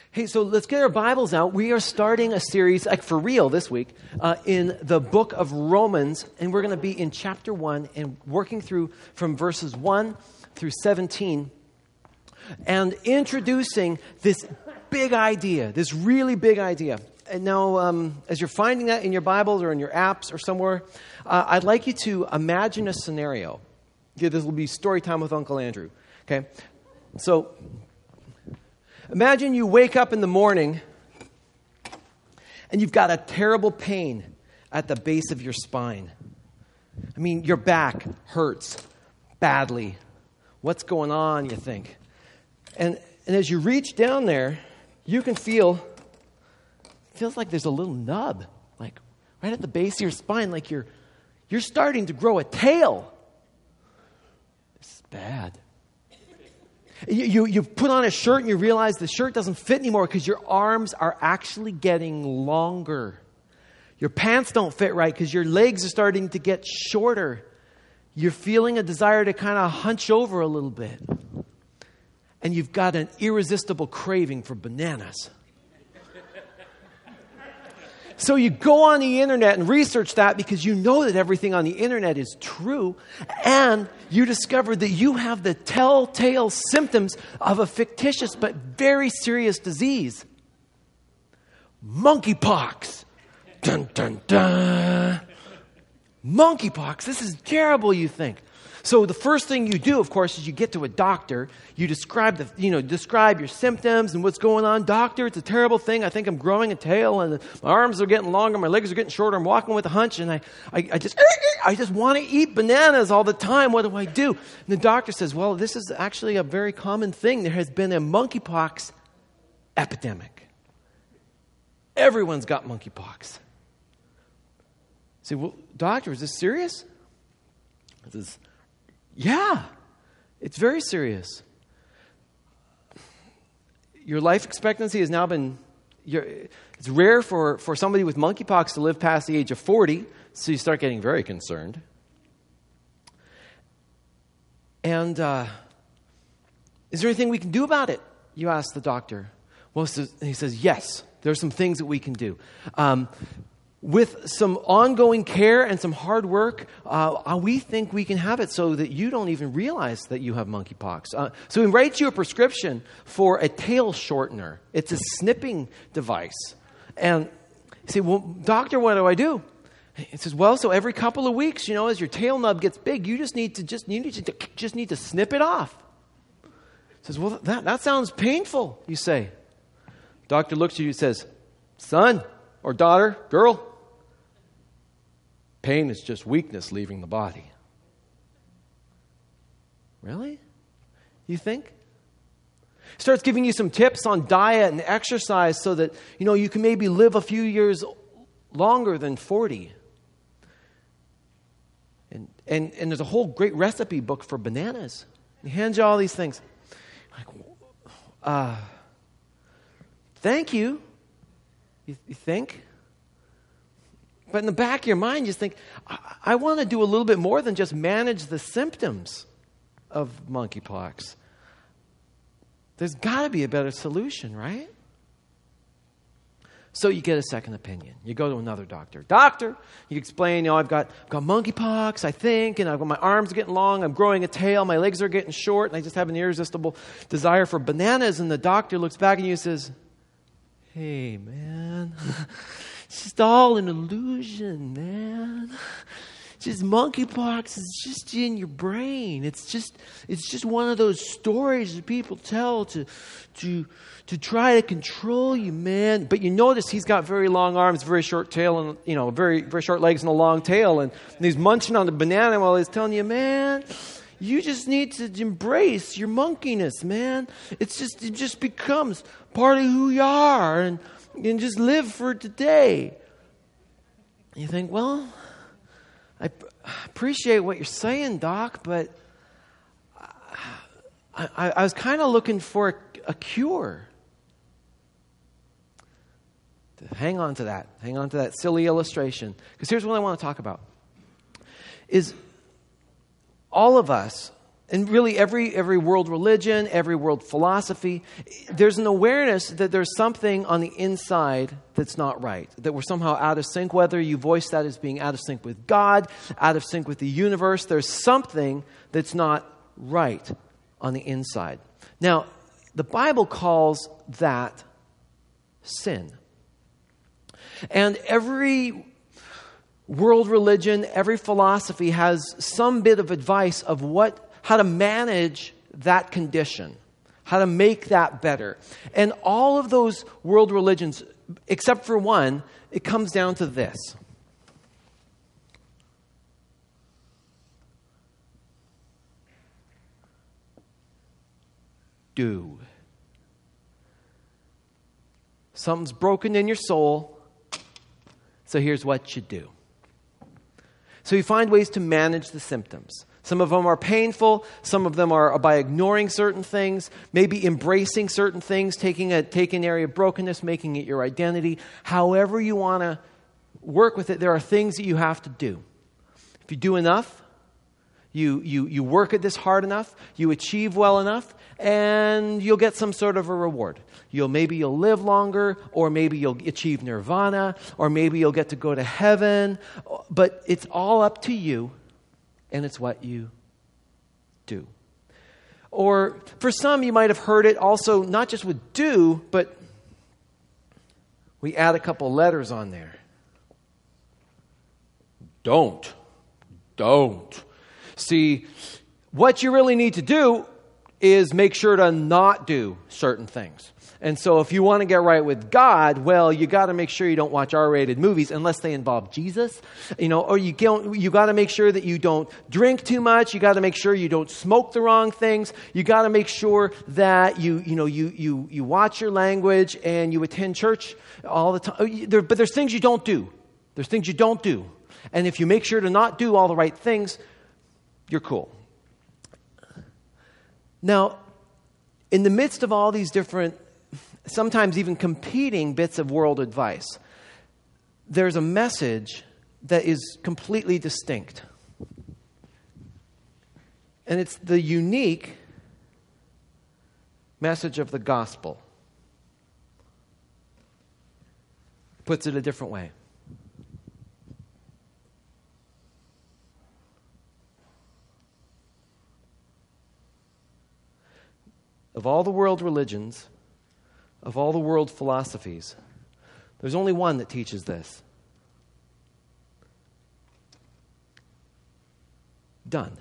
Hey, so let's get our Bibles out. We are starting a series, like for real this week, in the book of Romans. And we're going to be in chapter 1 and working through from verses 1 through 17. And introducing this big idea, this really big idea. And now, as you're finding that in your Bibles or in your apps or somewhere, I'd like you to imagine a scenario. Okay, this will be story time with Uncle Andrew. Okay, so imagine you wake up in the morning and you've got a terrible pain at the base of your spine. I mean, your back hurts badly. What's going on, you think? And as you reach down there, you can feels like there's a little nub, like right at the base of your spine, like you're starting to grow a tail. This is bad. You put on a shirt and you realize the shirt doesn't fit anymore because your arms are actually getting longer. Your pants don't fit right because your legs are starting to get shorter. You're feeling a desire to kind of hunch over a little bit. And you've got an irresistible craving for bananas. So you go on the internet and research that because you know that everything on the internet is true. And you discover that you have the telltale symptoms of a fictitious but very serious disease. Monkeypox. Dun, dun, dun. Monkeypox. This is terrible, you think. So the first thing you do, of course, is you get to a doctor. You describe your symptoms and what's going on. Doctor, it's a terrible thing. I think I'm growing a tail, and my arms are getting longer, my legs are getting shorter. I'm walking with a hunch, and I just want to eat bananas all the time. What do I do? And the doctor says, "Well, this is actually a very common thing. There has been a monkeypox epidemic. Everyone's got monkeypox." I say, "Well, doctor, is this serious?" He says, "Yeah, it's very serious. Your life expectancy has now been, it's rare for somebody with monkeypox to live past the age of 40, so you start getting very concerned. And is there anything we can do about it?" You ask the doctor. Well, he says, "Yes, there are some things that we can do. With some ongoing care and some hard work, we think we can have it so that you don't even realize that you have monkeypox." So he writes you a prescription for a tail shortener. It's a snipping device. And you say, "Well, doctor, what do I do?" He says, "Well, so every couple of weeks, as your tail nub gets big, you just need to snip it off." He says, "Well, that sounds painful," you say. Doctor looks at you and says, "Son or daughter, girl, pain is just weakness leaving the body." Really? You think? Starts giving you some tips on diet and exercise so that, you can maybe live a few years longer than 40. And there's a whole great recipe book for bananas. He hands you all these things. Like, thank you. You think? But in the back of your mind, you think, I want to do a little bit more than just manage the symptoms of monkeypox. There's got to be a better solution, right? So you get a second opinion. You go to another doctor. Doctor, you explain, I've got monkeypox, I think, and I've got my arms getting long, I'm growing a tail, my legs are getting short, and I just have an irresistible desire for bananas. And the doctor looks back at you and says, "Hey, man, it's just all an illusion, man. Just monkeypox is just in your brain. It's just one of those stories that people tell to try to control you, man." But you notice he's got very long arms, very short tail, and very very short legs and a long tail, and he's munching on the banana while he's telling you, "Man, you just need to embrace your monkeyness, man. It just becomes part of who you are, and just live for today." You think, "Well, I appreciate what you're saying, Doc, but I was kind of looking for a cure." Hang on to that silly illustration, because here's what I want to talk about. Is all of us and really every world religion, every world philosophy, there's an awareness that there's something on the inside that's not right, that we're somehow out of sync, whether you voice that as being out of sync with God, out of sync with the universe. There's something that's not right on the inside. Now, the Bible calls that sin. And every world religion, every philosophy has some bit of advice of how to manage that condition, how to make that better. And all of those world religions, except for one, it comes down to this. Do. Something's broken in your soul, so here's what you do. So you find ways to manage the symptoms. Some of them are painful. Some of them are by ignoring certain things, maybe embracing certain things, taking an area of brokenness, making it your identity. However you want to work with it, there are things that you have to do. If you do enough, you work at this hard enough, you achieve well enough, and you'll get some sort of a reward. Maybe you'll live longer, or maybe you'll achieve nirvana, or maybe you'll get to go to heaven. But it's all up to you, and it's what you do. Or for some, you might have heard it also not just with do, but we add a couple letters on there. Don't. See, what you really need to do is make sure to not do certain things. And so if you want to get right with God, well, you got to make sure you don't watch R-rated movies unless they involve Jesus, or you got to make sure that you don't drink too much. You got to make sure you don't smoke the wrong things. You got to make sure that you watch your language and you attend church all the time. But there's things you don't do. There's things you don't do. And if you make sure to not do all the right things, you're cool. Now, in the midst of all these different, sometimes even competing bits of world advice, there's a message that is completely distinct. And it's the unique message of the gospel. Puts it a different way. Of all the world religions, of all the world philosophies, there's only one that teaches this. Done.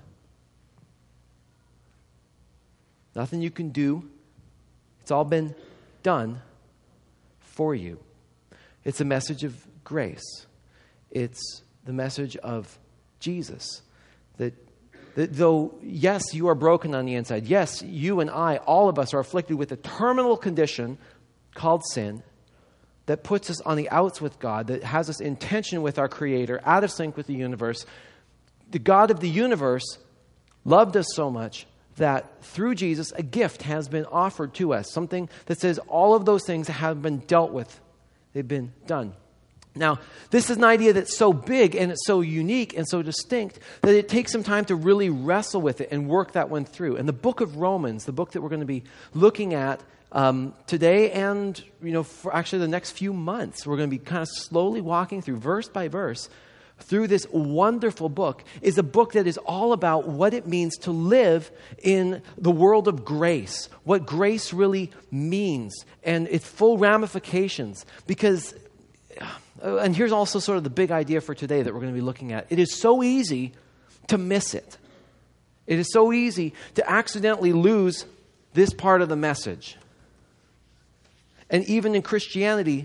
Nothing you can do. It's all been done for you. It's a message of grace. It's the message of Jesus. That though, yes, you are broken on the inside. Yes, you and I, all of us, are afflicted with a terminal condition called sin that puts us on the outs with God, that has us in tension with our Creator, out of sync with the universe. The God of the universe loved us so much that through Jesus, a gift has been offered to us, something that says all of those things have been dealt with. They've been done. Now, this is an idea that's so big and it's so unique and so distinct that it takes some time to really wrestle with it and work that one through. And the book of Romans, the book that we're going to be looking at today and, for actually the next few months, we're going to be kind of slowly walking through verse by verse through this wonderful book, is a book that is all about what it means to live in the world of grace, what grace really means and its full ramifications. Because and here's also sort of the big idea for today that we're going to be looking at. It is so easy to miss it. It is so easy to accidentally lose this part of the message. And even in Christianity,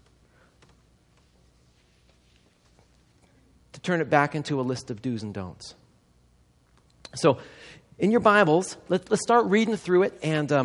to turn it back into a list of do's and don'ts. So, in your Bibles, let's start reading through it, and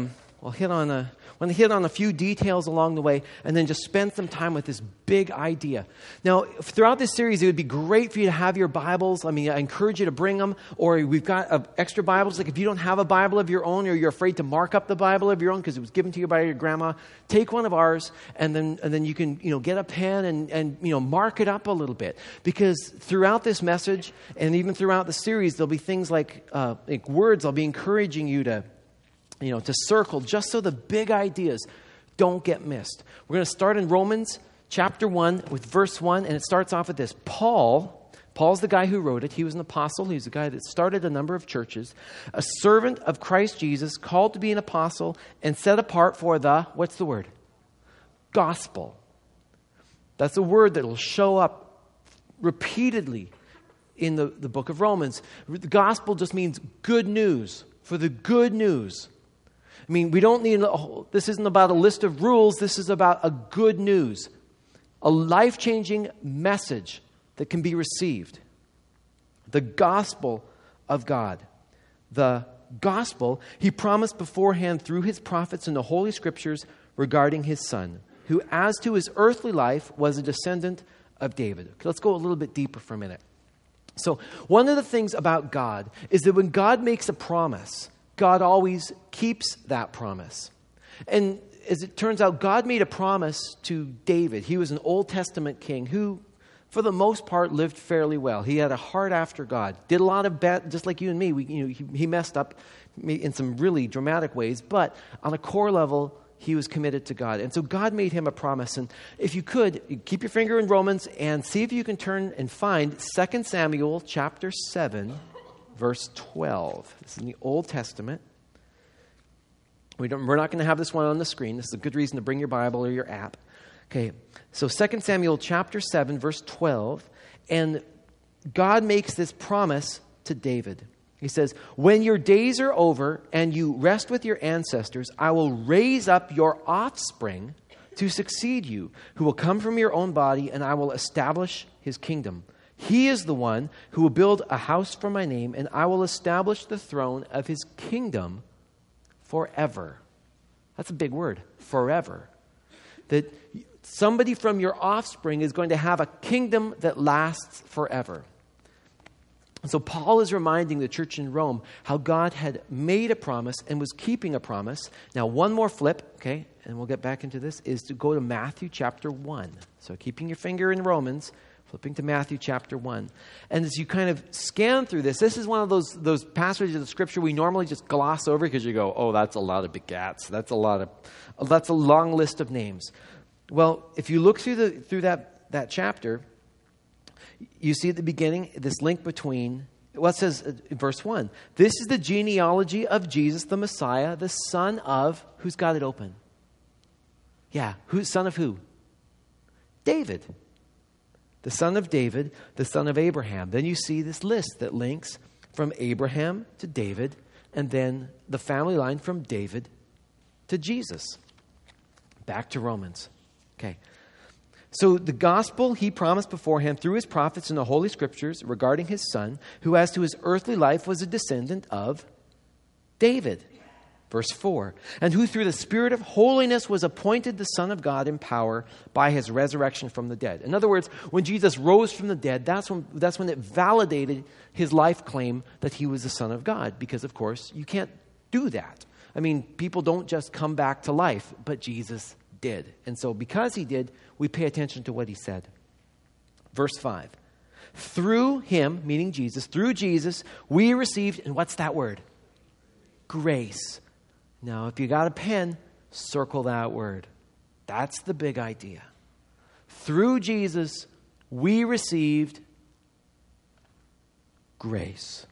We'll hit on a few details along the way, and then just spend some time with this big idea. Now, throughout this series, it would be great for you to have your Bibles. I encourage you to bring them, or we've got extra Bibles. Like if you don't have a Bible of your own, or you're afraid to mark up the Bible of your own because it was given to you by your grandma, take one of ours, and then you can get a pen and mark it up a little bit. Because throughout this message, and even throughout the series, there'll be things like words I'll be encouraging you to circle, just so the big ideas don't get missed. We're going to start in Romans chapter 1 with verse 1, and it starts off with this. Paul's the guy who wrote it. He was an apostle. He was the guy that started a number of churches. A servant of Christ Jesus, called to be an apostle and set apart for what's the word? Gospel. That's a word that will show up repeatedly in the book of Romans. The gospel just means good news, for the good news. We don't need, this isn't about a list of rules. This is about a good news, a life-changing message that can be received. The gospel of God. The gospel he promised beforehand through his prophets in the Holy Scriptures regarding his Son, who as to his earthly life was a descendant of David. Okay, let's go a little bit deeper for a minute. So one of the things about God is that when God makes a promise, God always keeps that promise. And as it turns out, God made a promise to David. He was an Old Testament king who, for the most part, lived fairly well. He had a heart after God. Did a lot of bad, just like you and me. He messed up in some really dramatic ways, but on a core level, he was committed to God. And so God made him a promise. And if you could, keep your finger in Romans and see if you can turn and find 2 Samuel chapter 7, verse 12. This is in the Old Testament. We're not going to have this one on the screen. This is a good reason to bring your Bible or your app. Okay, so 2 Samuel chapter 7, verse 12. And God makes this promise to David. He says, when your days are over and you rest with your ancestors, I will raise up your offspring to succeed you, who will come from your own body, and I will establish his kingdom. He is the one who will build a house for my name, and I will establish the throne of his kingdom forever. That's a big word, forever. That somebody from your offspring is going to have a kingdom that lasts forever. So Paul is reminding the church in Rome how God had made a promise and was keeping a promise. Now, one more flip, okay, and we'll get back into this, is to go to Matthew chapter 1. So keeping your finger in Romans, flipping to Matthew chapter 1. And as you kind of scan through this is one of those passages of Scripture we normally just gloss over because you go, oh, that's a lot of begats. That's a long list of names. Well, if you look through that chapter, you see at the beginning this link between what says in verse 1. This is the genealogy of Jesus the Messiah, the son of, who's got it open? Yeah, son of who? David. The son of David, the son of Abraham. Then you see this list that links from Abraham to David, and then the family line from David to Jesus. Back to Romans. Okay. So the gospel he promised beforehand through his prophets in the Holy Scriptures regarding his Son, who as to his earthly life was a descendant of David. Verse 4, and who through the Spirit of holiness was appointed the Son of God in power by his resurrection from the dead. In other words, when Jesus rose from the dead, that's when it validated his life claim that he was the Son of God. Because, of course, you can't do that. People don't just come back to life, but Jesus did. And so because he did, we pay attention to what he said. Verse 5, through him, meaning Jesus, through Jesus, we received, and what's that word? Grace. Now, if you got a pen, circle that word. That's the big idea. Through Jesus, we received grace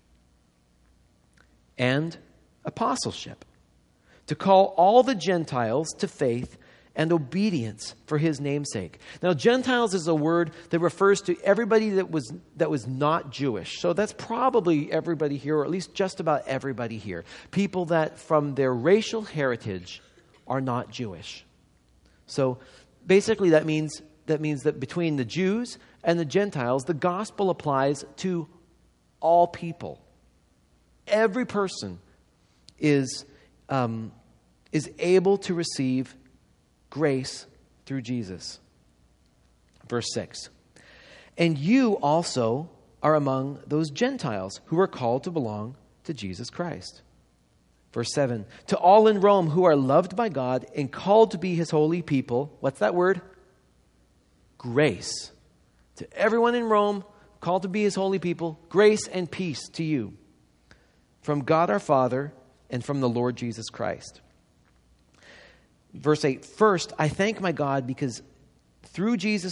and apostleship to call all the Gentiles to faith and obedience for his name's sake. Now, Gentiles is a word that refers to everybody that was not Jewish. So that's probably everybody here, or at least just about everybody here. People that from their racial heritage are not Jewish. So basically that means that between the Jews and the Gentiles, the gospel applies to all people. Every person is is able to receive grace through Jesus. Verse 6. And you also are among those Gentiles who are called to belong to Jesus Christ. Verse 7. To all in Rome who are loved by God and called to be his holy people. What's that word? Grace. To everyone in Rome called to be his holy people, grace and peace to you from God our Father and from the Lord Jesus Christ. Verse 8. First, I thank my God because through Jesus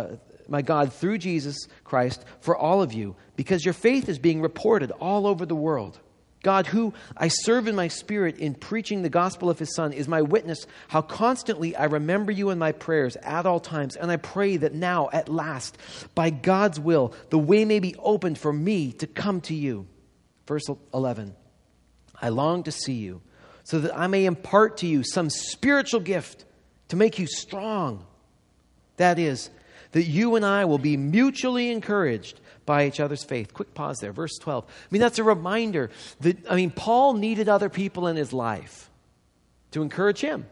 Christ for all of you, because your faith is being reported all over the world. God, who I serve in my spirit in preaching the gospel of his Son, is my witness how constantly I remember you in my prayers at all times. And I pray that now, at last, by God's will, the way may be opened for me to come to you. Verse 11. I long to see you so that I may impart to you some spiritual gift to make you strong. That is, that you and I will be mutually encouraged by each other's faith. Quick pause there. Verse 12. That's a reminder that, Paul needed other people in his life to encourage him.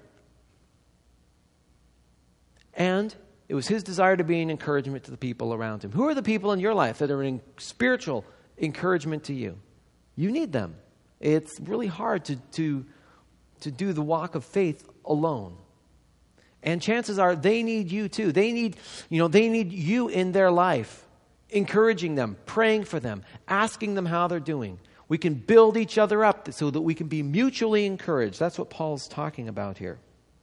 And it was his desire to be an encouragement to the people around him. Who are the people in your life that are an spiritual encouragement to you? You need them. It's really hard to do the walk of faith alone. And chances are they need you too. They need you in their life, encouraging them, praying for them, asking them how they're doing. We can build each other up so that we can be mutually encouraged. That's what Paul's talking about here.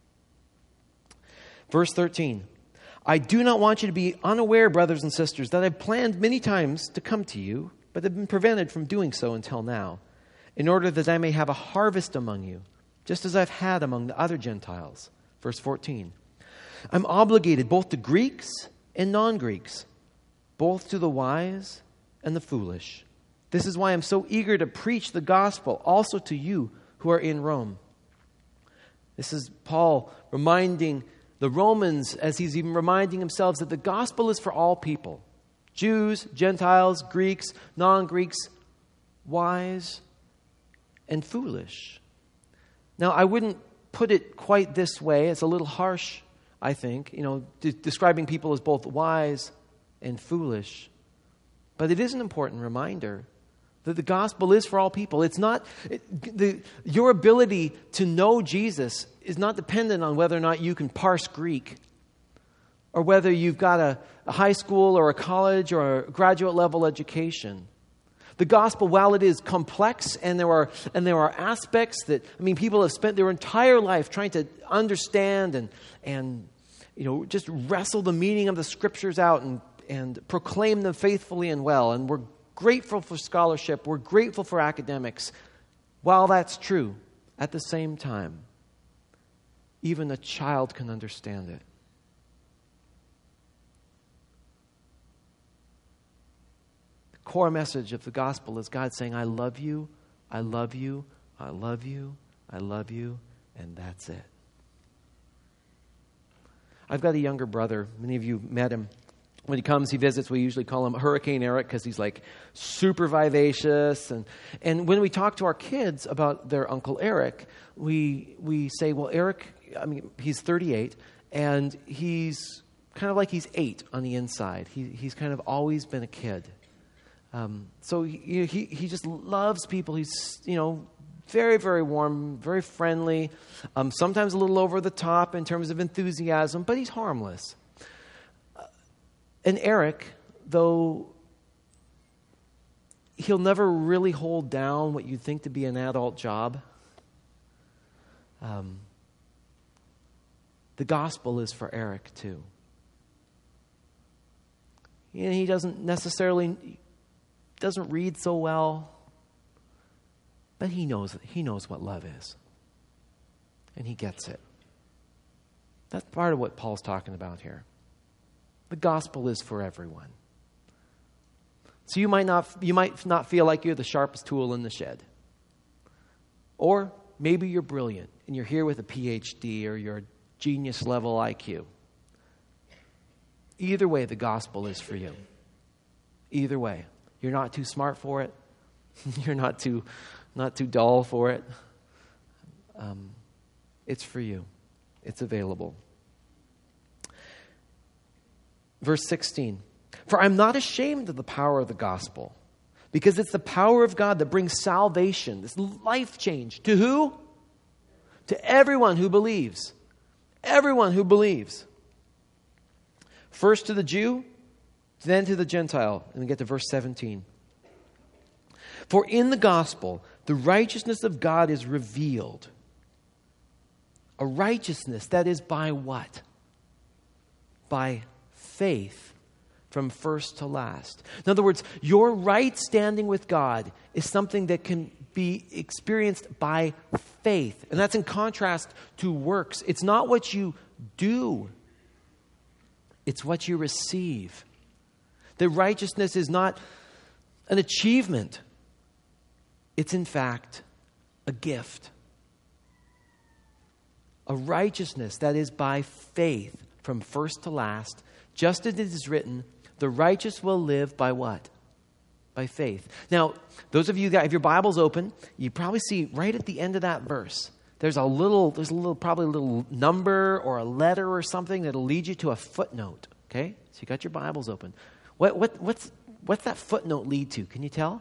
Verse 13. I do not want you to be unaware, brothers and sisters, that I've planned many times to come to you, but have been prevented from doing so until now, in order that I may have a harvest among you, just as I've had among the other Gentiles. Verse 14, I'm obligated both to Greeks and non-Greeks, both to the wise and the foolish. This is why I'm so eager to preach the gospel also to you who are in Rome. This is Paul reminding the Romans, as he's even reminding himself, that the gospel is for all people. Jews, Gentiles, Greeks, non-Greeks, wise and foolish. Now, I wouldn't put it quite this way. It's a little harsh, I think, describing people as both wise and foolish. But it is an important reminder that the gospel is for all people. It's not your ability to know Jesus is not dependent on whether or not you can parse Greek, or whether you've got a high school or a college or a graduate level education. The gospel, while it is complex and there are aspects that, people have spent their entire life trying to understand and just wrestle the meaning of the scriptures out and proclaim them faithfully and well. And we're grateful for scholarship. We're grateful for academics. While that's true, at the same time, even a child can understand it. Core message of the gospel is God saying, I love you, I love you, I love you, I love you, and that's it. I've got a younger brother. Many of you met him. When he comes, he visits, we usually call him Hurricane Eric because he's like super vivacious. And when we talk to our kids about their Uncle Eric, we say, well, Eric, he's 38, and he's kind of like he's 8 on the inside. He's kind of always been a kid. So he just loves people. He's, very, very warm, very friendly, sometimes a little over the top in terms of enthusiasm, but he's harmless. And Eric, though he'll never really hold down what you'd think to be an adult job, the gospel is for Eric too. He doesn't read so well, but he knows what love is. And he gets it. That's part of what Paul's talking about here. The gospel is for everyone. So you might not feel like you're the sharpest tool in the shed. Or maybe you're brilliant and you're here with a PhD or you're a genius level IQ. Either way, the gospel is for you. Either way. You're not too smart for it. You're not too dull for it. It's for you. It's available. Verse 16. For I'm not ashamed of the power of the gospel, because it's the power of God that brings salvation, this life change. To who? To everyone who believes. Everyone who believes. First to the Jew, then to the Gentile. And we get to verse 17. For in the gospel, the righteousness of God is revealed. A righteousness that is by what? By faith from first to last. In other words, your right standing with God is something that can be experienced by faith. And that's in contrast to works. It's not what you do. It's what you receive. That righteousness is not an achievement. It's in fact a gift. A righteousness that is by faith from first to last, just as it is written, the righteous will live by what? By faith. Now, those of you that have your Bibles open, you probably see right at the end of that verse, there's probably a little number or a letter or something that'll lead you to a footnote. Okay? So you got your Bibles open. What's that footnote lead to? Can you tell?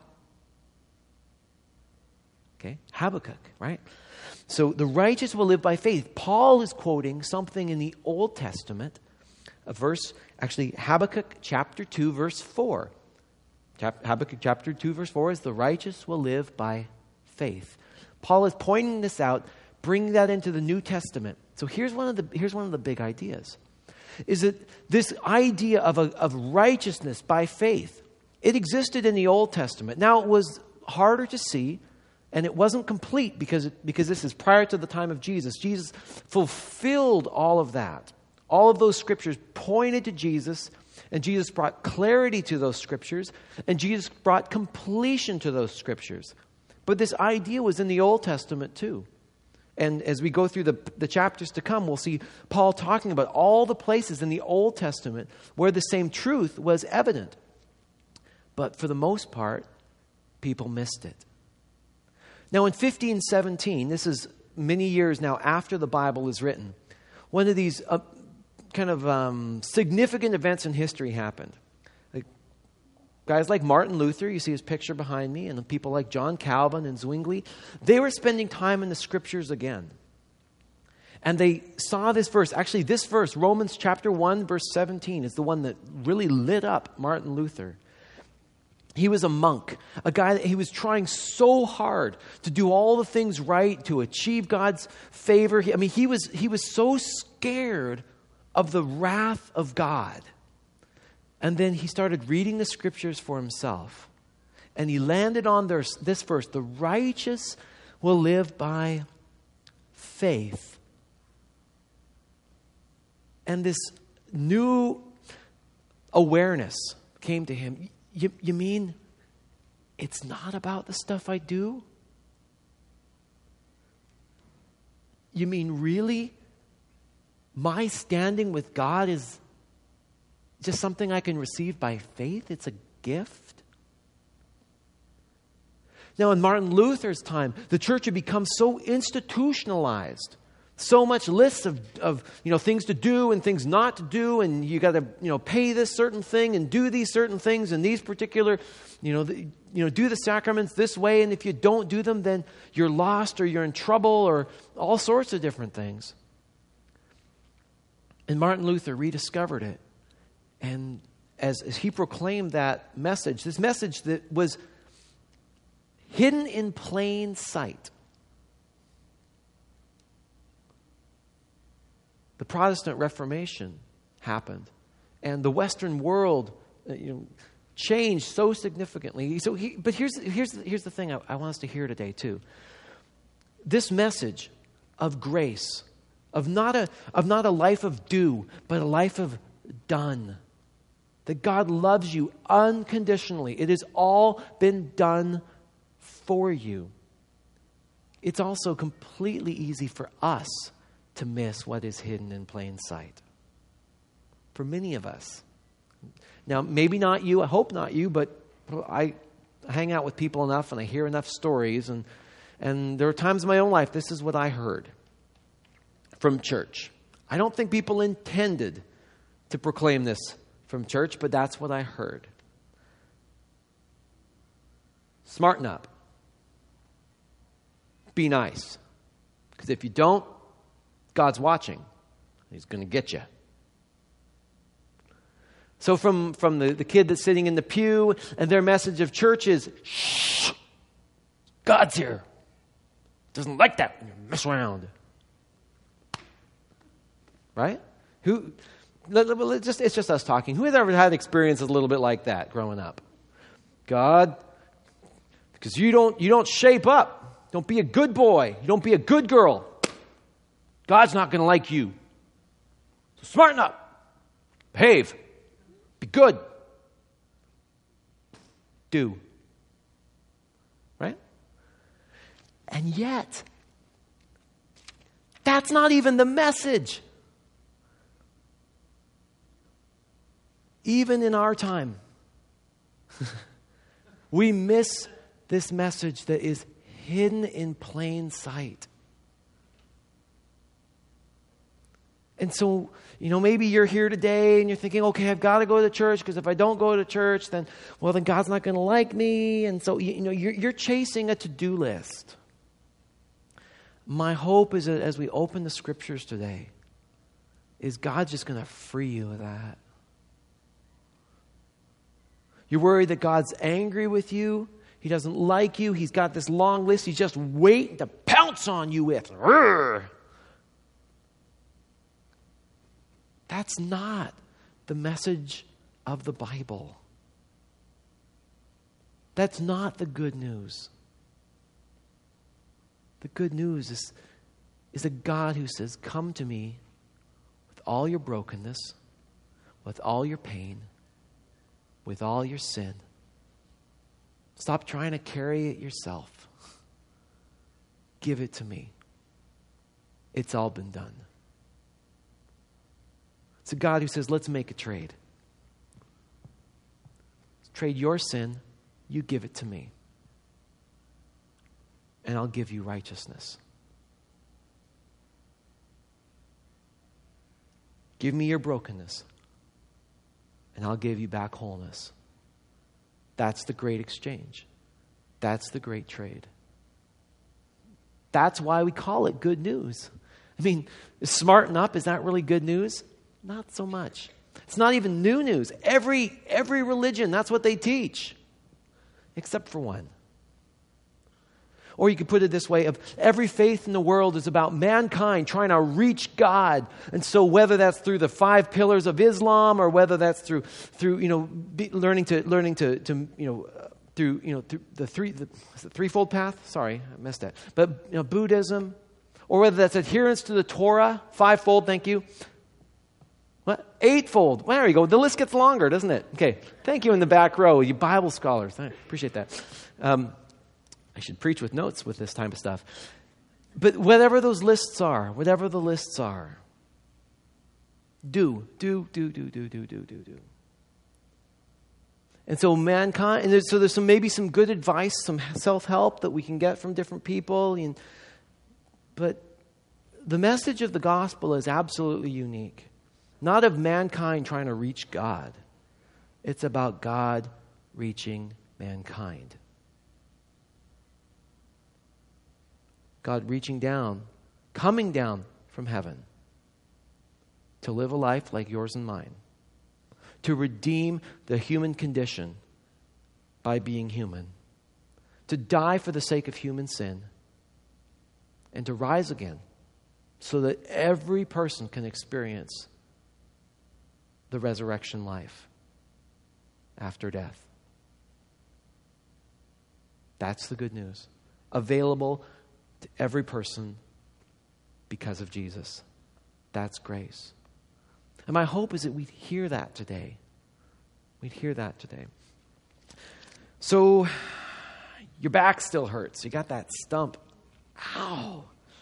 Okay, Habakkuk, right? So the righteous will live by faith. Paul is quoting something in the Old Testament, a verse, actually Habakkuk chapter 2, verse 4. Habakkuk chapter 2, verse 4 is the righteous will live by faith. Paul is pointing this out, bringing that into the New Testament. So here's one of the big ideas. Is that this idea of righteousness by faith, it existed in the Old Testament. Now it was harder to see, and it wasn't complete because this is prior to the time of Jesus. Jesus fulfilled all of that. All of those scriptures pointed to Jesus, and Jesus brought clarity to those scriptures, and Jesus brought completion to those scriptures. But this idea was in the Old Testament too. And as we go through the chapters to come, we'll see Paul talking about all the places in the Old Testament where the same truth was evident. But for the most part, people missed it. Now in 1517, this is many years now after the Bible is written, one of these significant events in history happened. Guys like Martin Luther, you see his picture behind me, and people like John Calvin and Zwingli, they were spending time in the scriptures again. And they saw this verse. Actually, this verse, Romans chapter 1, verse 17, is the one that really lit up Martin Luther. He was a monk, a guy that he was trying so hard to do all the things right, to achieve God's favor. He was so scared of the wrath of God. And then he started reading the scriptures for himself. And he landed on this verse, the righteous will live by faith. And this new awareness came to him. You mean it's not about the stuff I do? You mean really my standing with God is just something I can receive by faith? It's a gift? Now, in Martin Luther's time, the church had become so institutionalized. So much lists of things to do and things not to do, and you got to pay this certain thing and do these certain things and these particular do the sacraments this way, and if you don't do them, then you're lost or you're in trouble or all sorts of different things. And Martin Luther rediscovered it, and as he proclaimed that message, this message that was hidden in plain sight. The Protestant Reformation happened, and the Western world, changed so significantly. But here's the thing I want us to hear today too. This message of grace, of not a life of do, but a life of done. That God loves you unconditionally. It has all been done for you. It's also completely easy for us to miss what is hidden in plain sight. For many of us. Now, maybe not you, I hope not you, but I hang out with people enough and I hear enough stories, and there are times in my own life, this is what I heard. from church. I don't think people intended to proclaim this from church, but that's what I heard. Smarten up. Be nice. Because if you don't, God's watching. He's going to get you. So from the kid that's sitting in the pew, and their message of church is, shh, God's here. Doesn't like that when you mess around. Right? It's just us talking. Who has ever had experiences a little bit like that growing up? God, because you don't shape up. Don't be a good boy. You don't be a good girl. God's not going to like you. So smarten up. Behave. Be good. Do. Right? And yet, that's not even the message. Even in our time, we miss this message that is hidden in plain sight. And so, maybe you're here today and you're thinking, okay, I've got to go to church because if I don't go to church, then God's not going to like me. And so, you're chasing a to-do list. My hope is that as we open the scriptures today, is God's just going to free you of that. You're worried that God's angry with you. He doesn't like you. He's got this long list he's just waiting to pounce on you with. Rrr. That's not the message of the Bible. That's not the good news. The good news is a God who says, come to me with all your brokenness, with all your pain, with all your sin. Stop trying to carry it yourself. Give it to me. It's all been done. It's a God who says, let's make a trade. Trade your sin, you give it to me. And I'll give you righteousness. Give me your brokenness, and I'll give you back wholeness. That's the great exchange. That's the great trade. That's why we call it good news. I mean, smarten up, is that really good news? Not so much. It's not even new news. Every religion, that's what they teach. Except for one. Or you could put it this way, of every faith in the world is about mankind trying to reach God. And so whether that's through the 5 pillars of Islam, or whether that's through learning to through the threefold path. Sorry, I missed that. But Buddhism, or whether that's adherence to the Torah, 5-fold, thank you. What? 8-fold. Well, there you go. The list gets longer, doesn't it? Okay. Thank you in the back row, you Bible scholars. I appreciate that. I should preach with notes with this type of stuff. But whatever those lists are, do. And so mankind, and there's maybe some good advice, some self-help that we can get from different people. But the message of the gospel is absolutely unique. Not of mankind trying to reach God. It's about God reaching mankind. God reaching down, coming down from heaven to live a life like yours and mine. To redeem the human condition by being human. To die for the sake of human sin. And to rise again so that every person can experience the resurrection life after death. That's the good news. Available to every person because of Jesus. That's grace. And my hope is that we'd hear that today. We'd hear that today. So, your back still hurts. You got that stump. Ow.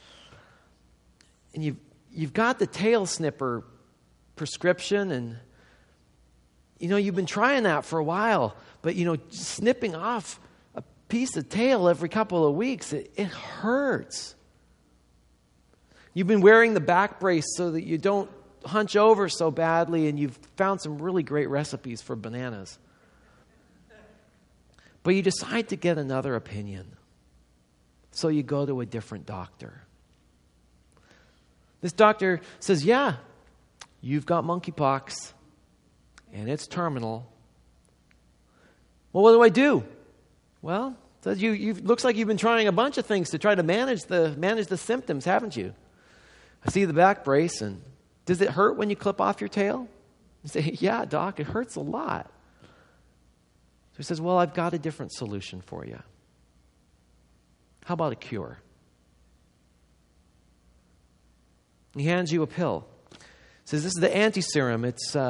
And you've got the tail snipper prescription, and you've been trying that for a while, but snipping off a piece of tail every couple of weeks, it hurts. You've been wearing the back brace so that you don't hunch over so badly, and you've found some really great recipes for bananas. But you decide to get another opinion. So you go to a different doctor. This doctor says, yeah, you've got monkeypox, and it's terminal. Well, what do I do? Well, says you looks like you've been trying a bunch of things to try to manage the symptoms, haven't you? I see the back brace, and does it hurt when you clip off your tail? You say, yeah, doc, it hurts a lot. So he says, well, I've got a different solution for you. How about a cure? He hands you a pill. He says, this is the anti-serum.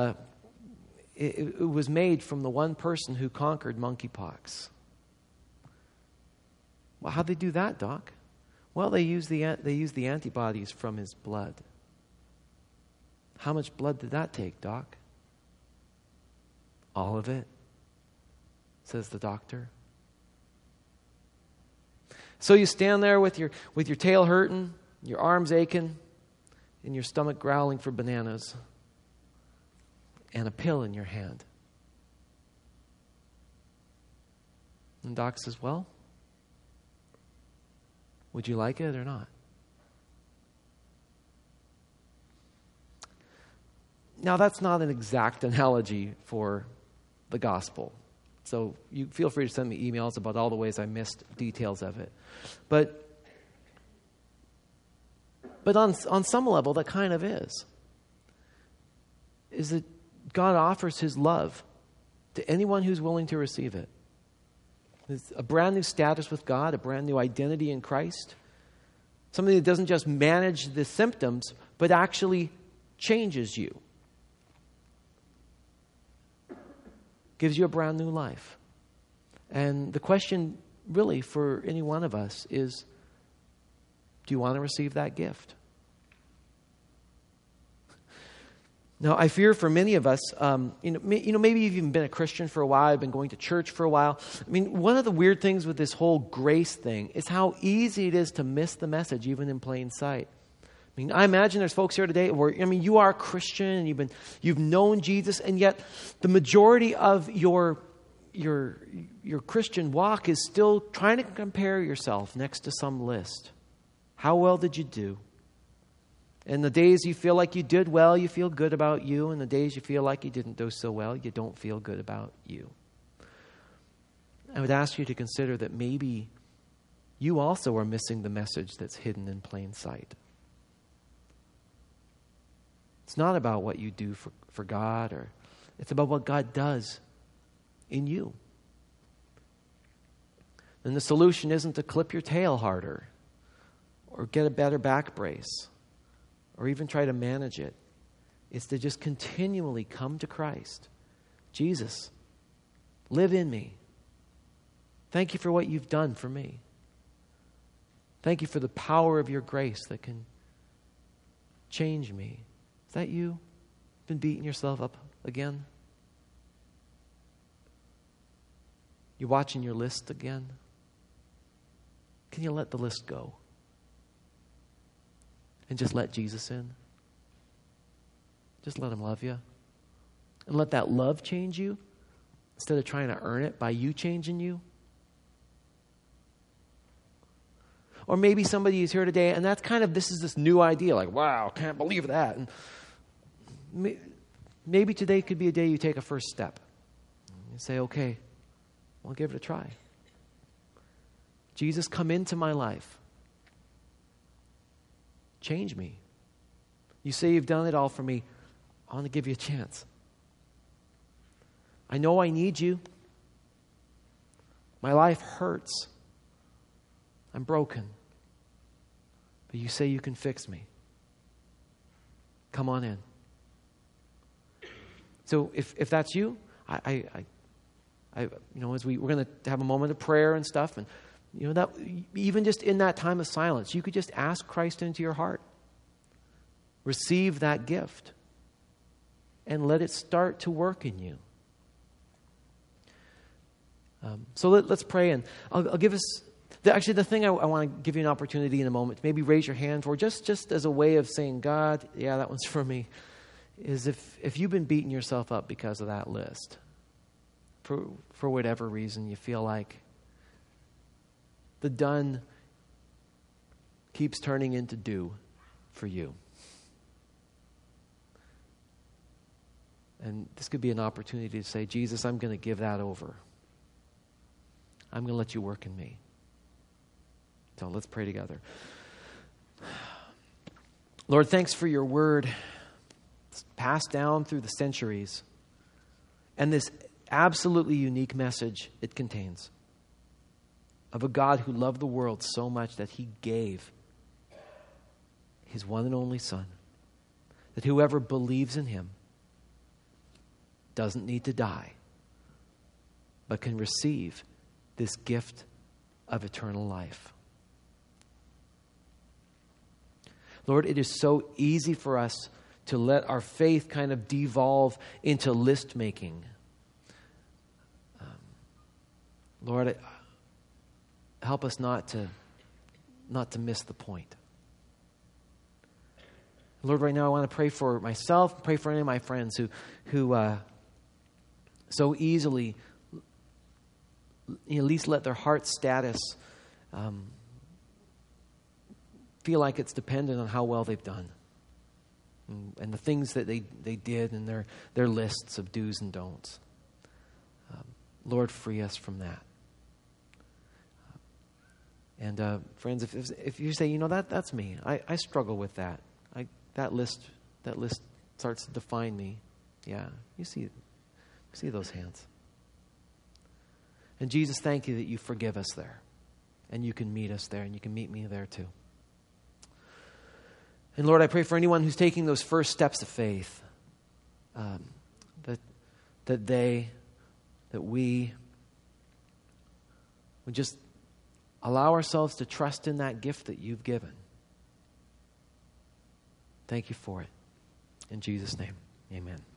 It was made from the one person who conquered monkeypox. Well, how'd they do that, doc? Well, they used the antibodies from his blood. How much blood did that take, doc? All of it, says the doctor. So you stand there with your tail hurting, your arms aching, and your stomach growling for bananas, and a pill in your hand. And Doc says, well, would you like it or not? Now, that's not an exact analogy for the gospel. So you feel free to send me emails about all the ways I missed details of it. But on some level, that kind of is that God offers his love to anyone who's willing to receive it. It's a brand new status with God, a brand new identity in Christ. Something that doesn't just manage the symptoms, but actually changes you. Gives you a brand new life. And the question really for any one of us is, do you want to receive that gift? Now, I fear for many of us, maybe you've even been a Christian for a while, you've been going to church for a while. I mean, one of the weird things with this whole grace thing is how easy it is to miss the message, even in plain sight. I mean, I imagine there's folks here today where, you are a Christian and you've known Jesus, and yet the majority of your Christian walk is still trying to compare yourself next to some list. How well did you do? And the days you feel like you did well, you feel good about you. And the days you feel like you didn't do so well, you don't feel good about you. I would ask you to consider that maybe you also are missing the message that's hidden in plain sight. It's not about what you do for God, or it's about what God does in you. And the solution isn't to clip your tail harder or get a better back brace or even try to manage it. It's to just continually come to Christ. Jesus, live in me. Thank you for what you've done for me. Thank you for the power of your grace that can change me. Is that you? Been beating yourself up again? You're watching your list again? Can you let the list go? And just let Jesus in? Just let him love you? And let that love change you instead of trying to earn it by you changing you? Or maybe somebody is here today and that's this is this new idea, like, wow, can't believe that. And maybe today could be a day you take a first step. You say, okay, I'll give it a try. Jesus, come into my life. Change me. You say you've done it all for me. I want to give you a chance. I know I need you. My life hurts. I'm broken. But you say you can fix me. Come on in. So if that's you, we're going to have a moment of prayer and stuff, and that even just in that time of silence, you could just ask Christ into your heart. Receive that gift. And let it start to work in you. So let's pray, and I'll give us Actually, the thing I want to give you an opportunity in a moment, maybe raise your hand for, just as a way of saying, God, yeah, that one's for me, is if you've been beating yourself up because of that list, for whatever reason, you feel like the done keeps turning into do for you. And this could be an opportunity to say, Jesus, I'm going to give that over. I'm going to let you work in me. So let's pray together. Lord, thanks for your word. It's passed down through the centuries. And this absolutely unique message it contains of a God who loved the world so much that he gave his one and only Son, that whoever believes in him doesn't need to die, but can receive this gift of eternal life. Lord, it is so easy for us to let our faith kind of devolve into list making. Lord, help us not to miss the point. Lord, right now I want to pray for myself, pray for any of my friends who so easily, at least let their heart status feel like it's dependent on how well they've done. And the things that they did and their lists of do's and don'ts. Lord, free us from that. And friends, if you say, that's me, I struggle with that. That list starts to define me. Yeah, you see those hands. And Jesus, thank you that you forgive us there. And you can meet us there, and you can meet me there too. And Lord, I pray for anyone who's taking those first steps of faith, that we would just allow ourselves to trust in that gift that you've given. Thank you for it. In Jesus' name, amen.